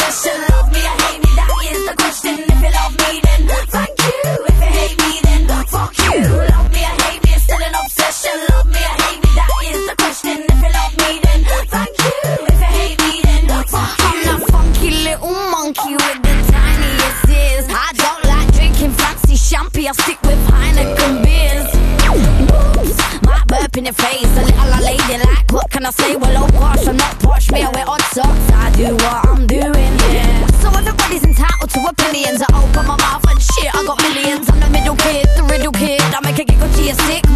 obsession. Love me or hate me, that is the question. If you love me, then thank you. If you hate me, then fuck you. Love me or hate me, it's still an obsession. Love me or hate me, that is the question. If you love me, then thank you. If you hate me, then fuck you. I'm that funky little monkey with the tiniest ears. I don't like drinking fancy champagne, I stick with Heineken beers. Might burp in your face, a little old lady like, what can I say? Well, oh gosh, I'm not posh, me I wear odd socks. I do what I'm doing, yeah. So everybody's entitled to opinions. I open my mouth and shit, I got millions. I'm the middle kid, the riddle kid. I make a giggle to your sick.